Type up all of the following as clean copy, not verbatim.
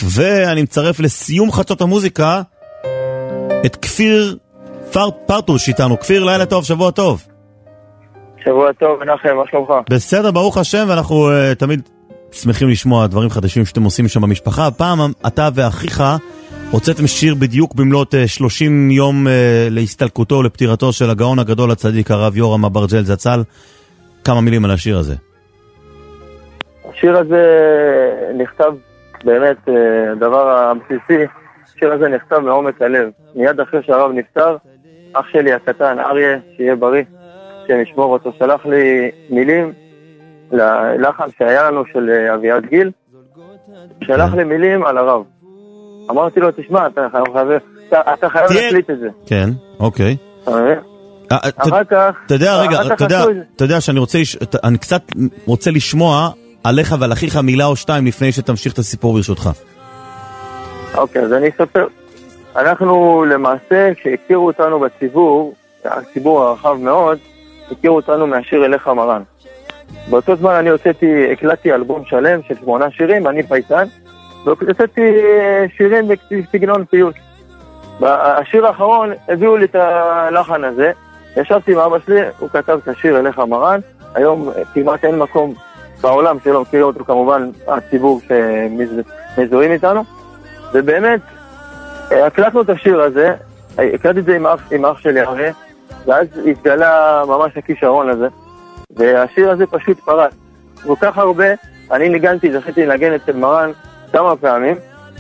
ואני מצרף לסיום חצות המוזיקה את כפיר פרטוש איתנו. כפיר, לילה טוב, שבוע טוב. שבוע טוב, מנחם, מה שלומך? בסדר, ברוך השם, ואנחנו תמיד שמחים לשמוע דברים חדשים שאתם עושים שם במשפחה. הפעם אתה ואחיך הוצאתם שיר בדיוק במלאת 30 יום להסתלקותו, לפטירתו של הגאון הגדול הצדיק הרב יורם אברג'ל זצ"ל. כמה מילים על השיר הזה. השיר הזה נכתב באמת, הדבר הבסיסי, השיר הזה נכתב מעומק הלב. מיד אחרי שהרב נפטר, אח שלי הקטן, אריה, שיהיה בריא, שנשמור אותו, שלח לי מילים ללחן שהיה לנו של אביעד גיל, שלח לי מילים על הרב. אמרתי לו, תשמע, אתה חייב להקליט את זה. כן, אוקיי. אחר כך... אתה יודע שאני קצת רוצה לשמוע עליך ועל אחיך מילה או שתיים לפני שתמשיך את הסיפור ברשותך. אוקיי, אז אני אספר. אנחנו למעשה, כשהכירו אותנו בציבור, הציבור הרחב מאוד, הכירו אותנו מהשיר אליך מרן. באותו זמן אני הקלטתי אלבום שלם של 8 שירים, אני פייטן, והקלטתי שירים בסגנון פיוט. השיר האחרון הביאו לי את הלחן הזה, ישבתי עם אבא שלי, הוא כתב את השיר אליך מרן, היום כמעט אין מקום בעולם שלא מכיר אותו, כמובן הציבור שמזוהים איתנו, ובאמת הקלטנו את השיר הזה, הקלטתי את זה עם אח שלי הרי, ואז התגלה ממש הכישרון הזה, והשיר הזה פשוט פרץ. כל כך הרבה, אני זכיתי לנגן אצל מרן כמה פעמים,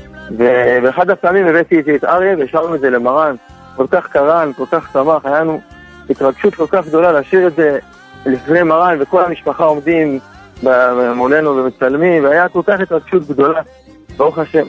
ובאחד הפעמים הבאתי איתי את אריה ושרנו את זה למרן, כל כך קרן, כל כך שמח, היה לנו התרגשות כל כך גדולה לשיר את זה לפני מרן, וכל המשפחה עומדים מולנו ומצלמים, והיה כל כך התרגשות גדולה, ברוך השם.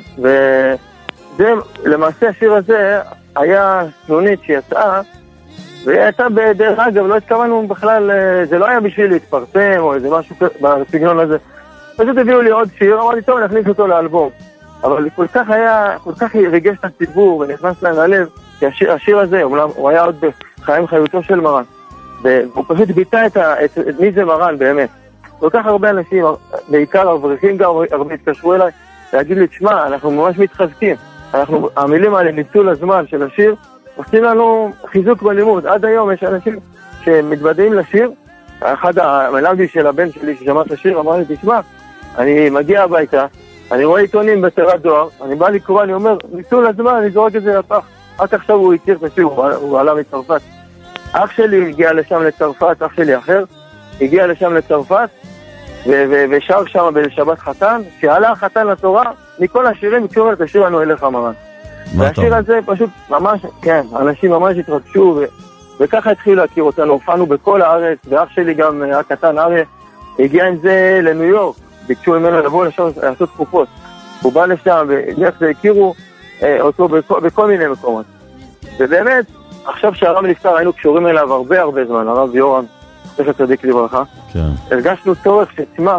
וזה, למעשה השיר הזה היה סנונית שיצאה, והיא הייתה בדרך אגב, לא התכוונו בכלל, זה לא היה בשביל להתפרסם או איזה משהו בסגנון הזה. פשוט הביאו לי עוד שיר, אמרתי טוב, נכניס אותו לאלבום. אבל כל כך ריגש את הציבור ונכנס להם ללב, כי השיר הזה, הוא היה עוד בחיים חיותו של מרן. והוא פשוט ביטא את מי זה מרן באמת. כל כך הרבה אנשים, בעיקר אברכים גם, הרבה התקשרו אליי, להגיד לי, תשמע, אנחנו ממש מתחזקים. המילים האלה, ניצול הזמן של השיר, עושים לנו חיזוק בלימוד. עד היום יש אנשים שמתוודעים לשיר. אחד המלמדי של הבן שלי ששמע את השיר אמר לי, תשמע, אני מגיע הביתה, אני רואה עיתונים בתיבת דואר, אני בא לקרוא, אני אומר, ניצול הזמן, אני זורק את זה לפח. רק עכשיו הוא הכיר את השיר, הוא עלה מצרפת. אח שלי הגיע לשם לצרפת, אח שלי אחר, הגיע לשם לצרפת, ושר שם בשבת חתן, שעלה החתן לתורה, מכל השירים הקשור את השיר לנו אליך מרן. והשיר הזה פשוט ממש, כן, אנשים ממש התרגשו, וככה התחילו להכיר אותנו, הופענו בכל הארץ, ואח שלי גם, הקטן אריה, הגיע עם זה לניו יורק, ביקשו ממנו לבוא לשם לעשות תקופות. הוא בא לשם, ודרך זה הכירו אותו בכל מיני מקומות. ובאמת, עכשיו שהרב נפטר, היינו קשורים אליו הרבה זמן, הרב יורם, זכר צדיק לברכה. כן. הרגשנו צורך שתשמע,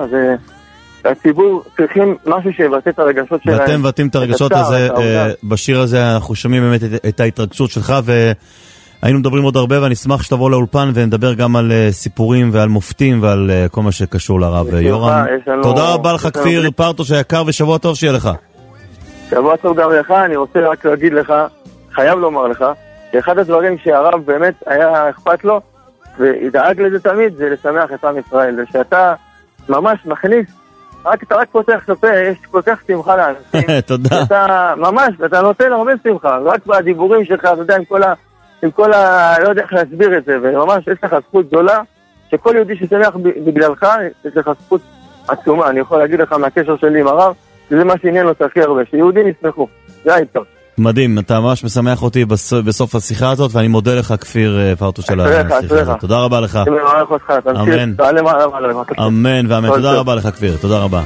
הציבור צריכים משהו שיבטא את הרגשות שלהם. ואתם מבטאים את הרגשות הזה, בשיר הזה אנחנו שומעים באמת את ההתרגשות שלך, והיינו מדברים עוד הרבה, ואני אשמח שתבוא לאולפן ונדבר גם על סיפורים ועל מופתים ועל כל מה שקשור לרב יורם. תודה רבה לך כפיר פרטוש היקר, ושבוע טוב שיהיה לך. שבוע טוב גם לך. אני רוצה רק להגיד לך, חייב לומר לך, שאחד הדברים שהרב באמת היה אכפת לו, וידאג לזה תמיד, זה לשמח את עם ישראל, ושאתה ממש מכניס, אתה רק פותח את הפה, יש כל כך שמחה לאנשים. תודה. אתה ממש, אתה נותן הרבה שמחה, רק בדיבורים שלך, אתה יודע, עם כל לא יודע איך להסביר את זה, וממש יש לך זכות גדולה, שכל יהודי ששמח בגללך, יש לך זכות עצומה. אני יכול להגיד לך מהקשר שלי עם הרב, שזה מה שעניין לו הכי הרבה, שיהודים ישמחו, זה העיקר. מדהים, אתה ממש משמח אותי בסוף השיחה הזאת, ואני מודה לך כפיר פרטוש של השיחה הזאת. תודה רבה לך. אמן. אמן ואמן. תודה רבה לך כפיר, תודה רבה.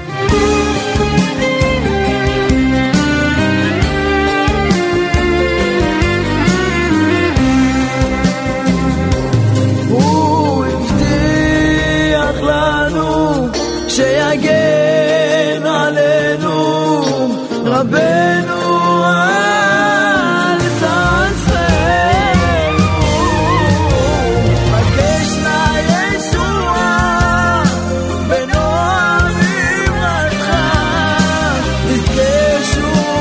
הוא הבטיח לנו שיגן עלינו רבנו Yeshua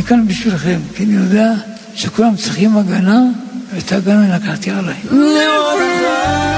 אני כאן בשבילכם, כי אני יודע שכולם צריכים הגנה, ואת ההגנה לקחתי עליי.